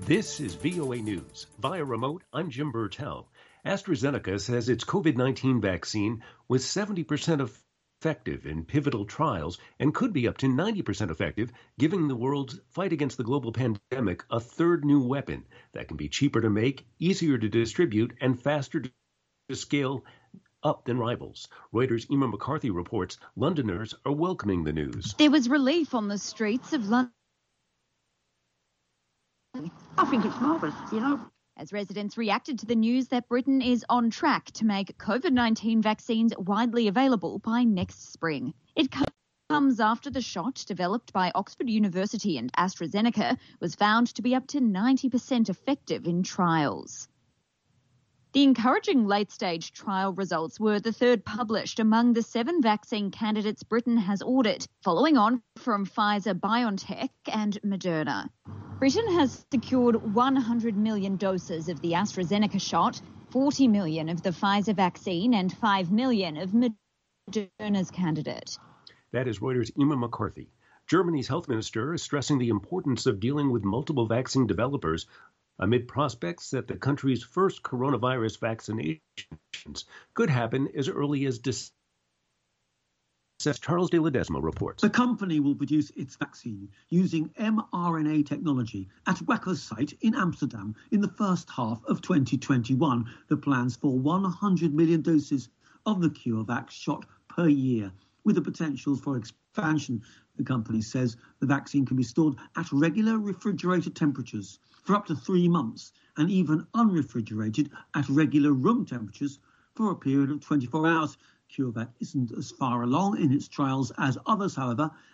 This is VOA News. Via remote, I'm Jim Burtell. AstraZeneca says its COVID-19 vaccine was 70% effective in pivotal trials and could be up to 90% effective, giving the world's fight against the global pandemic a third new weapon that can be cheaper to make, easier to distribute, and faster to scale up than rivals. Reuters' Emma McCarthy reports Londoners are welcoming the news. There was relief on the streets of London. I think it's marvellous, as residents reacted to the news that Britain is on track to make COVID-19 vaccines widely available by next spring. It comes after the shot developed by Oxford University and AstraZeneca was found to be up to 90% effective in trials. The encouraging late-stage trial results were the third published among the 7 vaccine candidates Britain has ordered, following on from Pfizer-BioNTech and Moderna. Britain has secured 100 million doses of the AstraZeneca shot, 40 million of the Pfizer vaccine, and 5 million of Moderna's candidate. That is Reuters' Emma McCarthy. Germany's health minister is stressing the importance of dealing with multiple vaccine developers amid prospects that the country's first coronavirus vaccinations could happen as early as December. Charles de Ledesma reports. The company will produce its vaccine using mRNA technology at Wacker's site in Amsterdam in the first half of 2021. The plans for 100 million doses of the CureVac shot per year, with the potential for expansion. The company says the vaccine can be stored at regular refrigerated temperatures for up to 3 months and even unrefrigerated at regular room temperatures for a period of 24 hours. CureVac isn't as far along in its trials as others, however,